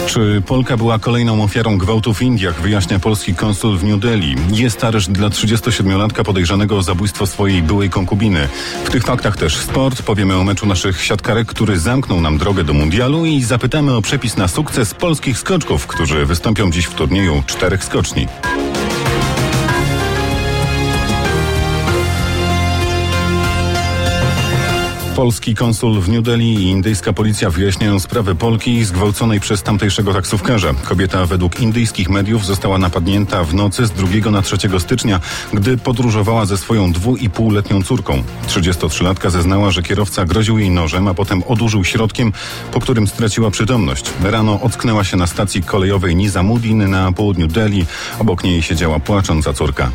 Czy Polka była kolejną ofiarą gwałtu w Indiach, wyjaśnia polski konsul w New Delhi. Jest areszt dla 37-latka podejrzanego o zabójstwo swojej byłej konkubiny. W tych faktach też sport, powiemy o meczu naszych siatkarek, który zamknął nam drogę do mundialu i zapytamy o przepis na sukces polskich skoczków, którzy wystąpią dziś w turnieju 4 skoczni. Polski konsul w New Delhi i indyjska policja wyjaśniają sprawę Polki zgwałconej przez tamtejszego taksówkarza. Kobieta według indyjskich mediów została napadnięta w nocy z 2 na 3 stycznia, gdy podróżowała ze swoją 2,5-letnią córką. 33-latka zeznała, że kierowca groził jej nożem, a potem odurzył środkiem, po którym straciła przytomność. Rano ocknęła się na stacji kolejowej Nizamuddin na południu Delhi. Obok niej siedziała płacząca córka.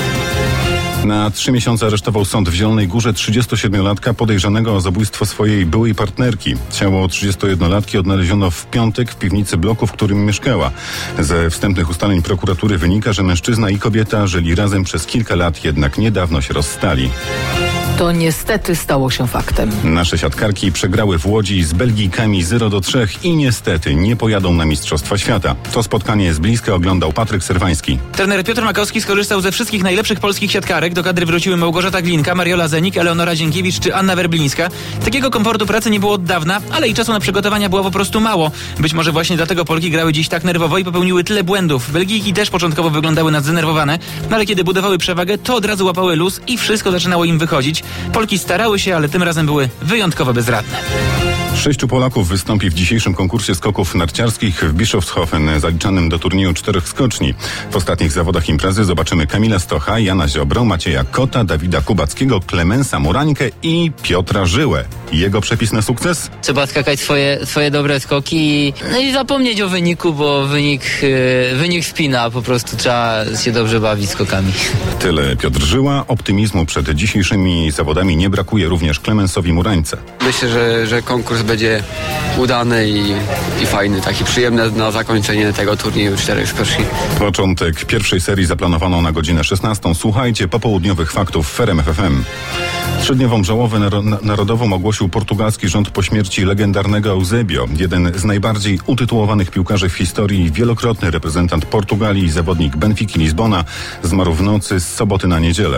Na 3 miesiące aresztował sąd w Zielonej Górze 37-latka podejrzanego o zabójstwo swojej byłej partnerki. Ciało 31-latki odnaleziono w piątek w piwnicy bloku, w którym mieszkała. Ze wstępnych ustaleń prokuratury wynika, że mężczyzna i kobieta żyli razem przez kilka lat, jednak niedawno się rozstali. To niestety stało się faktem. Nasze siatkarki przegrały w Łodzi z Belgijkami 0-3 i niestety nie pojadą na Mistrzostwa Świata. To spotkanie z bliska oglądał Patryk Serwański. Trener Piotr Makowski skorzystał ze wszystkich najlepszych polskich siatkarek. Do kadry wróciły Małgorzata Glinka, Mariola Zenik, Eleonora Dziękiewicz czy Anna Werblińska. Takiego komfortu pracy nie było od dawna, ale i czasu na przygotowania było po prostu mało. Być może właśnie dlatego Polki grały dziś tak nerwowo i popełniły tyle błędów. Belgijki też początkowo wyglądały na zdenerwowane, no ale kiedy budowały przewagę, to od razu łapały luz i wszystko zaczynało im wychodzić. Polki starały się, ale tym razem były wyjątkowo bezradne. 6 Polaków wystąpi w dzisiejszym konkursie skoków narciarskich w Bischofshofen, zaliczanym do turnieju 4 skoczni. W ostatnich zawodach imprezy zobaczymy Kamila Stocha, Jana Ziobro, Macieja Kota, Dawida Kubackiego, Klemensa Murańkę i Piotra Żyłę. Jego przepis na sukces? Trzeba skakać swoje dobre skoki i zapomnieć o wyniku, bo wynik wpina, po prostu trzeba się dobrze bawić skokami. Tyle Piotr Żyła. Optymizmu przed dzisiejszymi zawodami nie brakuje również Klemensowi Murańce. Myślę, że konkurs będzie udany i fajny, taki przyjemny na zakończenie tego turnieju 4 skoczni. Początek pierwszej serii zaplanowano na godzinę 16. Słuchajcie popołudniowych faktów w RMF FM. 3-dniową żałobę narodową ogłosił portugalski rząd po śmierci legendarnego Eusebio, jeden z najbardziej utytułowanych piłkarzy w historii, wielokrotny reprezentant Portugalii i zawodnik Benfiki Lizbona, zmarł w nocy z soboty na niedzielę.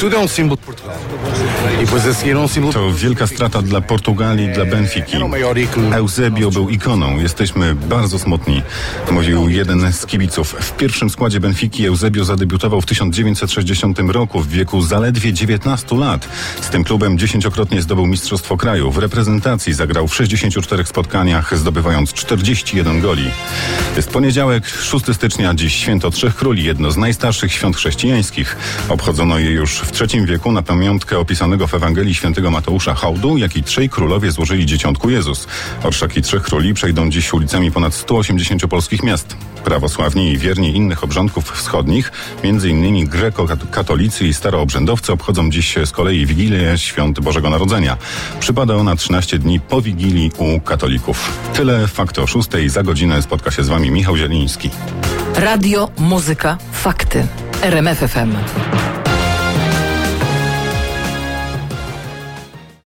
To wielka strata dla Portugalii, dla Benfiki. Eusebio był ikoną. Jesteśmy bardzo smutni, mówił jeden z kibiców. W pierwszym składzie Benfiki Eusebio zadebiutował w 1960 roku w wieku zaledwie 19 lat. Z tym klubem 10-krotnie zdobył Mistrzostwo Kraju. W reprezentacji zagrał w 64 spotkaniach, zdobywając 41 goli. Jest poniedziałek, 6 stycznia, dziś święto Trzech Króli, jedno z najstarszych świąt chrześcijańskich. Obchodzono je już w III wieku na pamiątkę opisanego w Ewangelii świętego Mateusza hołdu, jaki 3 królowie złożyli dzieciątku Jezus. Orszaki Trzech Króli przejdą dziś ulicami ponad 180 polskich miast. Prawosławni i wierni innych obrządków wschodnich, m.in. grekokatolicy i staroobrzędowcy, obchodzą dziś z kolei Wigilię Świąt Bożego Narodzenia. Przypada ona 13 dni po Wigilii u katolików. Tyle fakty o 6. Za godzinę spotka się z wami Michał Zieliński. Radio, muzyka, fakty. RMF FM.